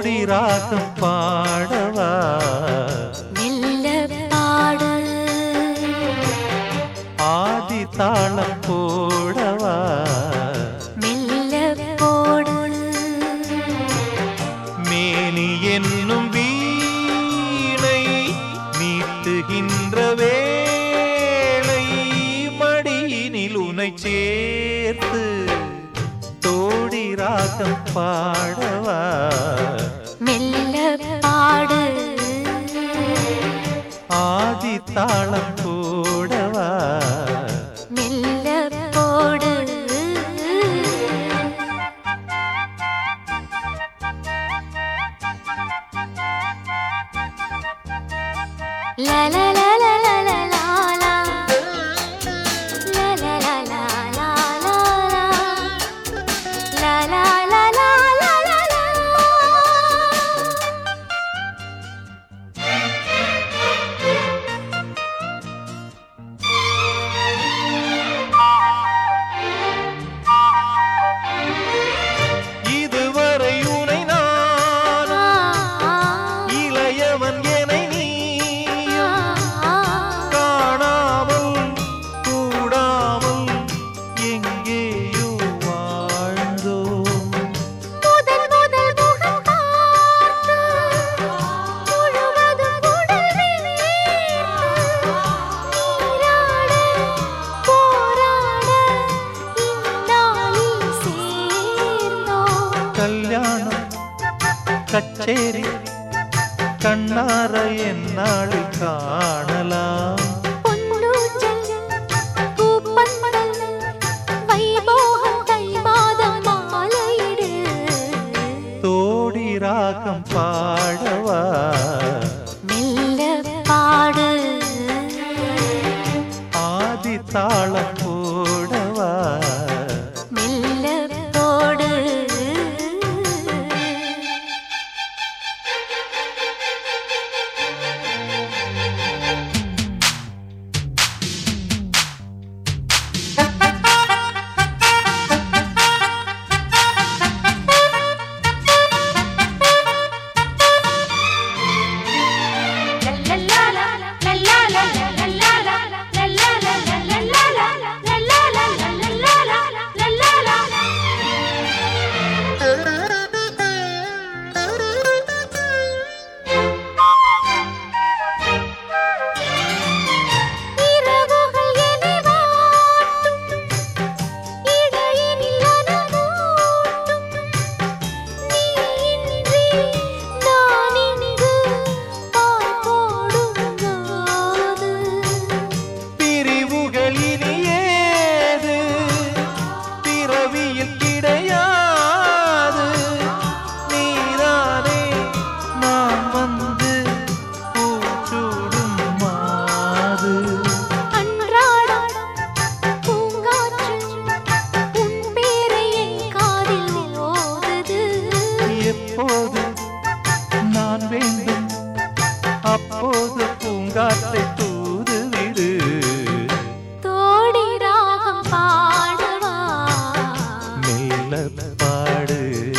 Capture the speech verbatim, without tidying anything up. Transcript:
தோடி ராகம் பாடவா மெல்ல பாடு ஆதி தாளம் போடவா மெல்ல போடு மேனி என்னும் வீணை மீட்டுகின்ற வேளை மடியினில் உனை சேர்த்து தோடி ராகம் பாடவா மெல்ல பாடு ஆதி தாளம் போடவா மெல்ல போடு லா லா லா லா லா லா லா லா லா லா லா லா லா லா லா லா லா இதுவரை உனை நான் இளையவன் என நீயும் காணாமல் கூடாமல் எங்கேயோ வாழ்ந்தோம் முதல் முதல் முகம் பார்த்து முழுவதும் உடல் நீராட போராட இந்நாளில் சேர்ந்தோம் கல்யாணம் கச்சேரி கண்ணார என்னாளில் காணலாம் பொன்னூஞ்சல் பூப்பந்தல் வைபோகம் தை மாதம் மாலையிடு தோடி ராகம் பாடவா மெல்ல பாடு ஆதி தாளம் போடவா மெல்ல போடு இரவுகள் என்னை வாட்டும் இடையினில் அனமூட்டும் நீ இன்றி நான் இங்கு பாய் போடும் போது பிரிவுகள் இனி ஏது பிறவியில் கிடையாது நீதானே நான் வந்து பூச்சூடும் மாது அன்றாடம் பூங்காற்று உன் பேரை என் காதில் ஓதுது எப்போது நான் வேண்டும் அப்போது பூங்காற்றை தூதுவிடு தோடி ராகம் பாடவா மெல்ல பாடு